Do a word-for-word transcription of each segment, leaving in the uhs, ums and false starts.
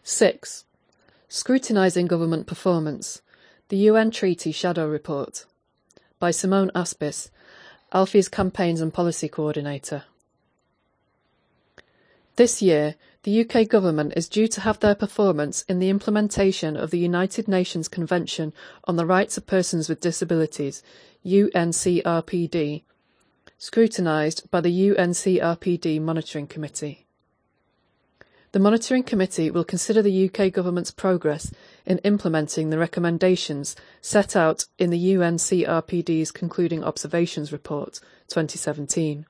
six. Scrutinising Government Performance, the U N Treaty Shadow Report, by Simone Aspis, ALFI's Campaigns and Policy Coordinator. This year, the U K Government is due to have their performance in the implementation of the United Nations Convention on the Rights of Persons with Disabilities, U N C R P D, scrutinised by the U N C R P D Monitoring Committee. The Monitoring Committee will consider the U K Government's progress in implementing the recommendations set out in the U N C R P D's Concluding Observations Report twenty seventeen.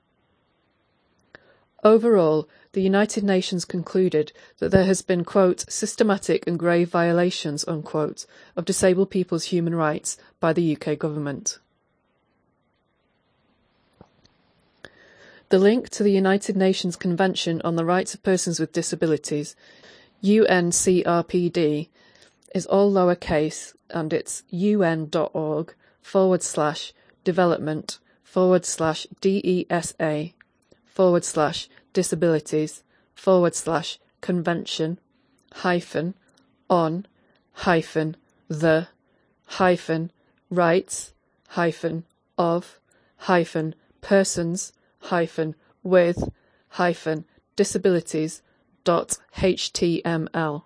Overall, the United Nations concluded that there has been, quote, systematic and grave violations, unquote, of disabled people's human rights by the U K Government. The link to the United Nations Convention on the Rights of Persons with Disabilities, U N C R P D, is all lowercase and it's un.org forward slash development forward slash DESA forward slash disabilities forward slash convention hyphen on hyphen the hyphen rights hyphen of hyphen persons hyphen with hyphen disabilities dot html.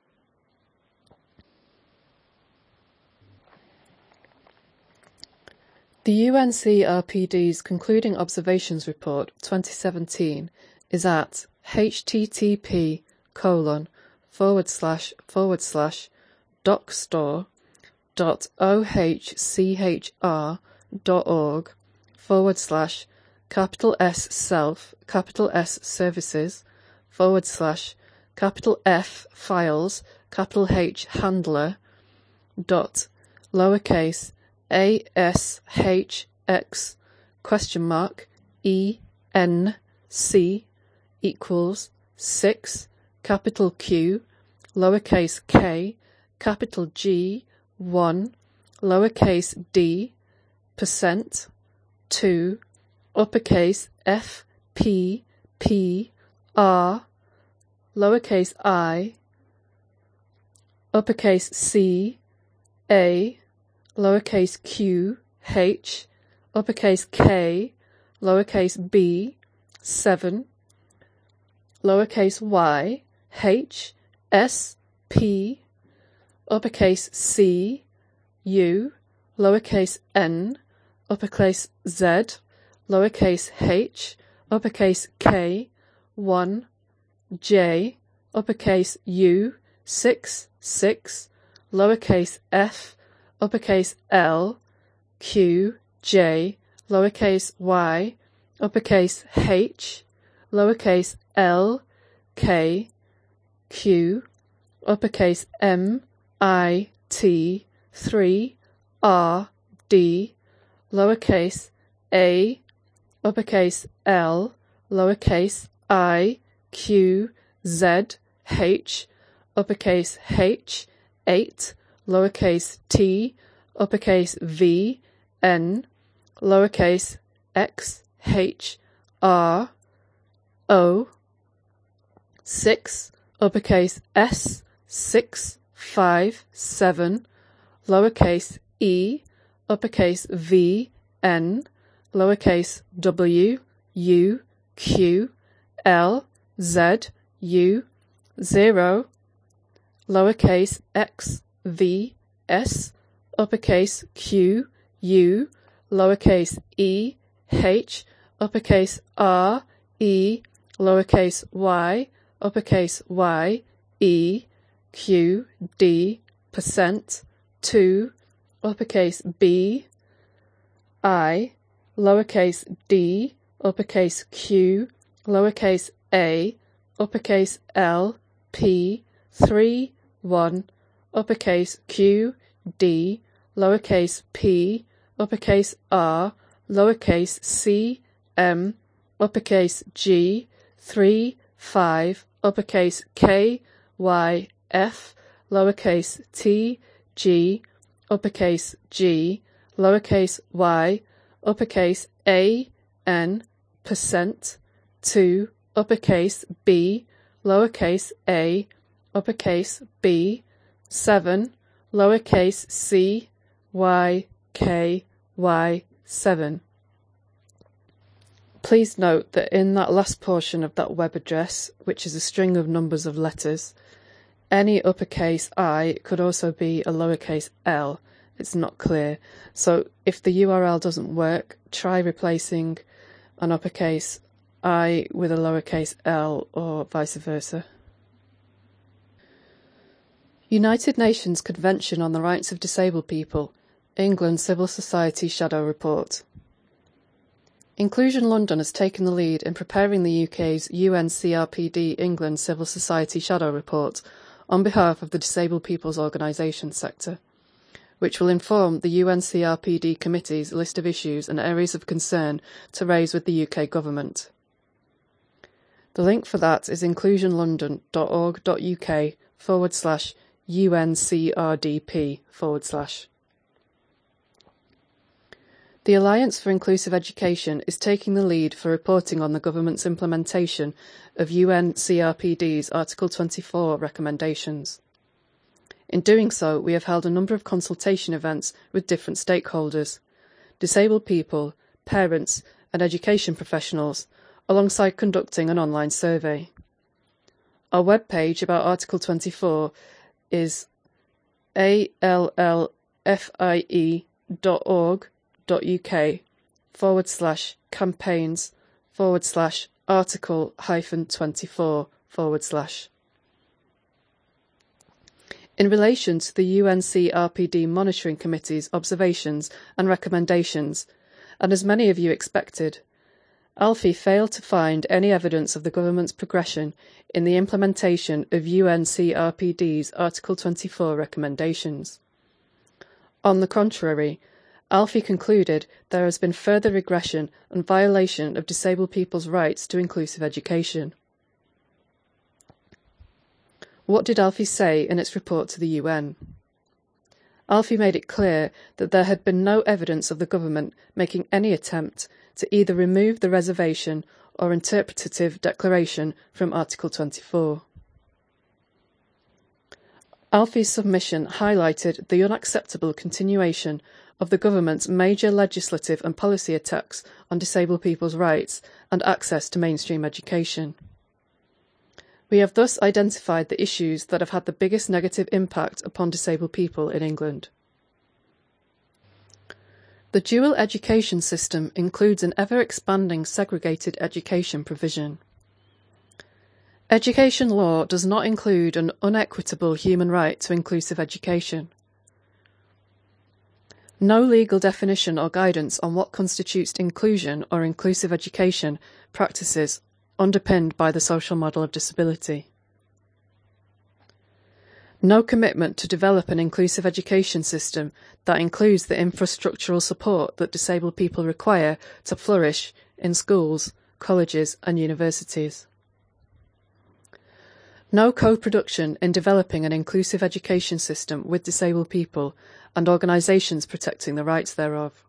The U N C R P D's Concluding Observations Report twenty seventeen is at http colon forward slash forward slash docstore dot ohchr dot org forward slash capital S self, capital S services, forward slash, capital F files, capital H handler, dot, lowercase, A S H X, question mark, E N C, equals, six, capital Q, lowercase k, capital G, one, lowercase d, percent, two, uppercase F, P, P, R, lowercase I, uppercase C, A, lowercase Q, H, uppercase K, lowercase b, seven, lowercase y, H, S, P, uppercase C, U, lowercase n, uppercase Z, lowercase h, uppercase k, one, j, uppercase u, six, six, lowercase f, uppercase l, q, j, lowercase y, uppercase h, lowercase l, k, q, uppercase m, I, t, three, r, d, lowercase a, uppercase L, lowercase I, Q, Z, H, uppercase H, eight, lowercase t, uppercase V, N, lowercase x, H, R, O, six, uppercase S, six, five, seven, lowercase e, uppercase V, N, lowercase w, u, q, l, z, u, zero, lowercase x, v, s, uppercase q, u, lowercase e, h, uppercase r, e, lowercase y, uppercase y, e, q, d, percent, two, uppercase b, I, lowercase d, uppercase q, lowercase a, uppercase l, p, three, one, uppercase q, d, lowercase p, uppercase r, lowercase c, m, uppercase g, three, five, uppercase k, y, f, lowercase t, g, uppercase g, lowercase y, uppercase a, n, percent, two, uppercase b, lowercase a, uppercase B, seven, lowercase c, y, k, y, seven. Please note that in that last portion of that web address, which is a string of numbers of letters, any uppercase I could also be a lowercase l. It's not clear. So if the U R L doesn't work, try replacing an uppercase I with a lowercase l or vice versa. United Nations Convention on the Rights of Disabled People, England Civil Society Shadow Report. Inclusion London has taken the lead in preparing the U K's U N C R P D England Civil Society Shadow Report on behalf of the Disabled People's Organisation sector, which will inform the U N C R P D Committee's list of issues and areas of concern to raise with the U K Government. The link for that is inclusionlondon.org.uk forward slash UNCRDP forward slash. The Alliance for Inclusive Education is taking the lead for reporting on the government's implementation of U N C R P D's Article twenty-four recommendations. In doing so, we have held a number of consultation events with different stakeholders, disabled people, parents and education professionals, alongside conducting an online survey. Our webpage about Article twenty-four is allfie.org uk forward slash campaigns forward slash article hyphen 24 forward slash. In relation to the U N C R P D Monitoring Committee's observations and recommendations, and as many of you expected, ALFI failed to find any evidence of the government's progression in the implementation of U N C R P D's Article twenty-four recommendations. On the contrary, ALFI concluded there has been further regression and violation of disabled people's rights to inclusive education. What did ALFI say in its report to the U N? ALFI made it clear that there had been no evidence of the government making any attempt to either remove the reservation or interpretative declaration from Article twenty-four. ALFI's submission highlighted the unacceptable continuation of the government's major legislative and policy attacks on disabled people's rights and access to mainstream education. We have thus identified the issues that have had the biggest negative impact upon disabled people in England. The dual education system includes an ever-expanding segregated education provision. Education law does not include an unequitable human right to inclusive education. No legal definition or guidance on what constitutes inclusion or inclusive education practices underpinned by the social model of disability. No commitment to develop an inclusive education system that includes the infrastructural support that disabled people require to flourish in schools, colleges and universities. No co-production in developing an inclusive education system with disabled people and organisations protecting the rights thereof.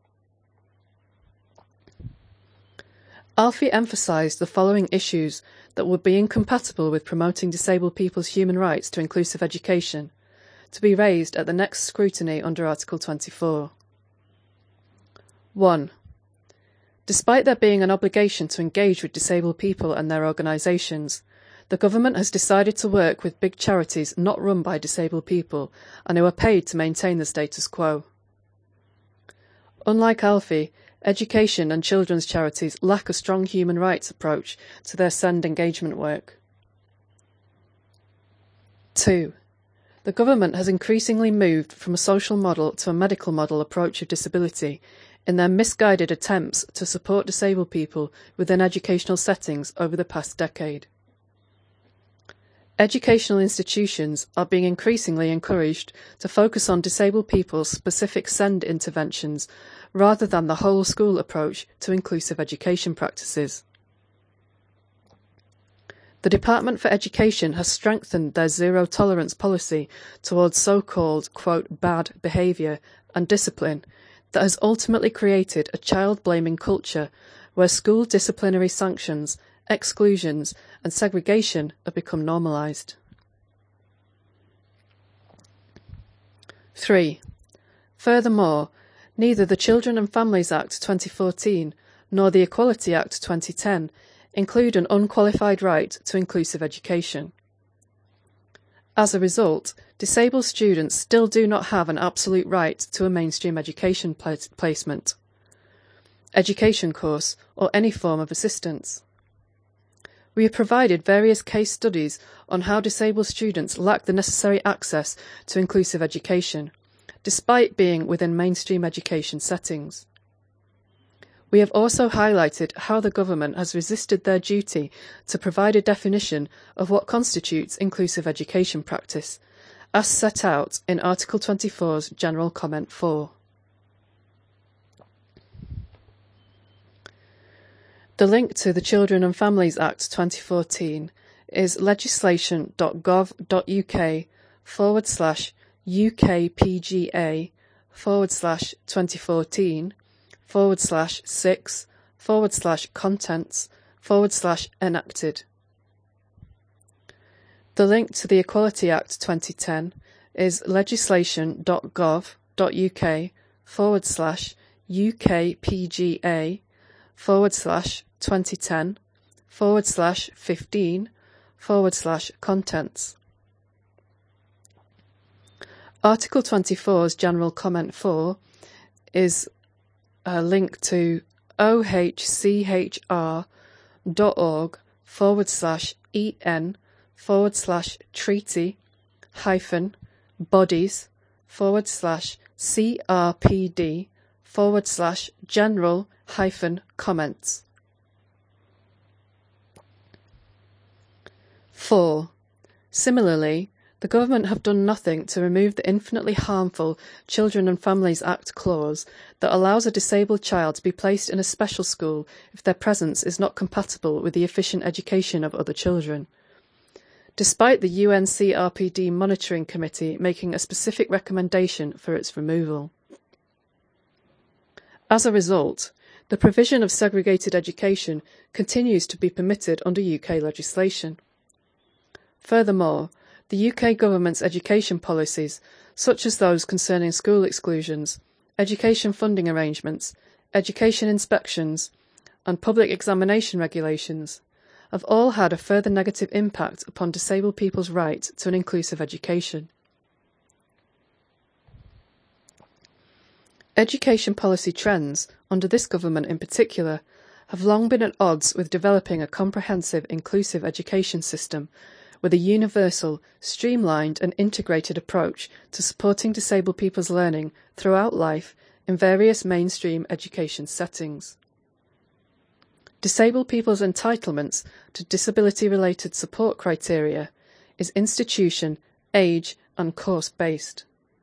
ALFI emphasised the following issues that would be incompatible with promoting disabled people's human rights to inclusive education, to be raised at the next scrutiny under Article twenty-four. one. Despite there being an obligation to engage with disabled people and their organisations, the government has decided to work with big charities not run by disabled people and who are paid to maintain the status quo. Unlike ALFI, education and children's charities lack a strong human rights approach to their SEND engagement work. two. The government has increasingly moved from a social model to a medical model approach of disability in their misguided attempts to support disabled people within educational settings over the past decade. Educational institutions are being increasingly encouraged to focus on disabled people's specific SEND interventions rather than the whole school approach to inclusive education practices. The Department for Education has strengthened their zero tolerance policy towards so-called, quote, bad behaviour and discipline that has ultimately created a child-blaming culture where school disciplinary sanctions, exclusions and segregation have become normalised. three. Furthermore, neither the Children and Families Act twenty fourteen nor the Equality Act twenty ten include an unqualified right to inclusive education. As a result, disabled students still do not have an absolute right to a mainstream education pla- placement, education course, or any form of assistance. We have provided various case studies on how disabled students lack the necessary access to inclusive education, despite being within mainstream education settings. We have also highlighted how the government has resisted their duty to provide a definition of what constitutes inclusive education practice, as set out in Article twenty-four's General Comment four. The link to the Children and Families Act twenty fourteen is legislation.gov.uk forward slash UKPGA forward slash 2014 forward slash six forward slash contents forward slash enacted. The link to the Equality Act twenty ten is legislation.gov.uk forward slash UKPGA forward slash 2010 forward slash 15 forward slash contents. Article twenty-four's General Comment four is a link to ohchr.org forward slash en forward slash treaty hyphen bodies forward slash crpd forward slash general hyphen comments. four. Similarly, the government have done nothing to remove the infinitely harmful Children and Families Act clause that allows a disabled child to be placed in a special school if their presence is not compatible with the efficient education of other children, despite the U N C R P D Monitoring Committee making a specific recommendation for its removal. As a result, the provision of segregated education continues to be permitted under U K legislation. Furthermore, the U K government's education policies, such as those concerning school exclusions, education funding arrangements, education inspections, and public examination regulations, have all had a further negative impact upon disabled people's right to an inclusive education. Education policy trends, under this government in particular, have long been at odds with developing a comprehensive inclusive education system with a universal, streamlined and integrated approach to supporting disabled people's learning throughout life in various mainstream education settings. Disabled people's entitlements to disability-related support criteria is institution, age and course-based.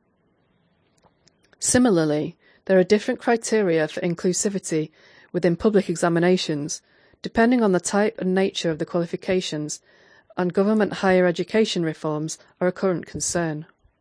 Similarly, there are different criteria for inclusivity within public examinations, depending on the type and nature of the qualifications, and government higher education reforms are a current concern.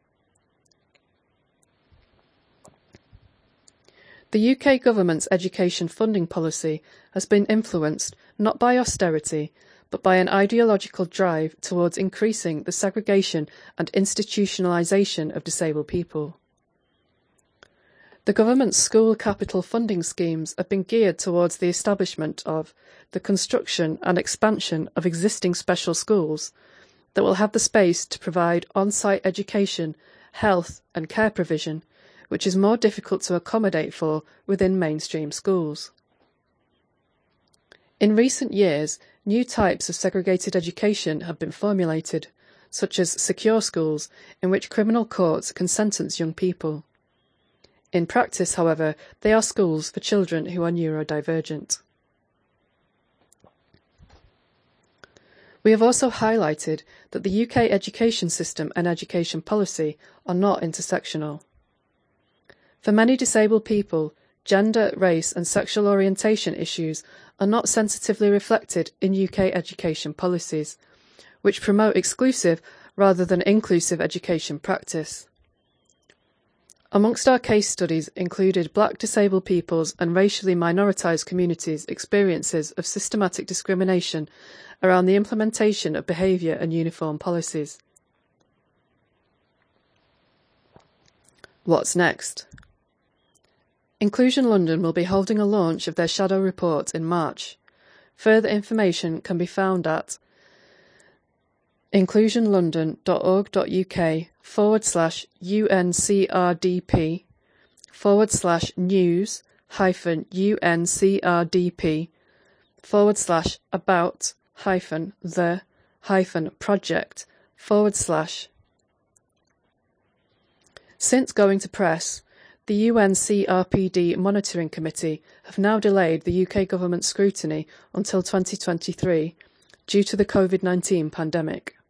The U K government's education funding policy has been influenced not by austerity, but by an ideological drive towards increasing the segregation and institutionalisation of disabled people. The government's school capital funding schemes have been geared towards the establishment of the construction and expansion of existing special schools that will have the space to provide on-site education, health and care provision, which is more difficult to accommodate for within mainstream schools. In recent years, new types of segregated education have been formulated, such as secure schools, in which criminal courts can sentence young people. In practice, however, they are schools for children who are neurodivergent. We have also highlighted that the U K education system and education policy are not intersectional. For many disabled people, gender, race and sexual orientation issues are not sensitively reflected in U K education policies, which promote exclusive rather than inclusive education practice. Amongst our case studies included black disabled people's and racially minoritised communities' experiences of systematic discrimination around the implementation of behaviour and uniform policies. What's next? Inclusion London will be holding a launch of their shadow report in March. Further information can be found at inclusionlondon.org.uk forward slash UNCRDP forward slash news hyphen UNCRDP forward slash about hyphen the hyphen project forward slash. Since going to press, the U N C R P D Monitoring Committee have now delayed the U K government's scrutiny until twenty twenty-three due to the COVID nineteen pandemic.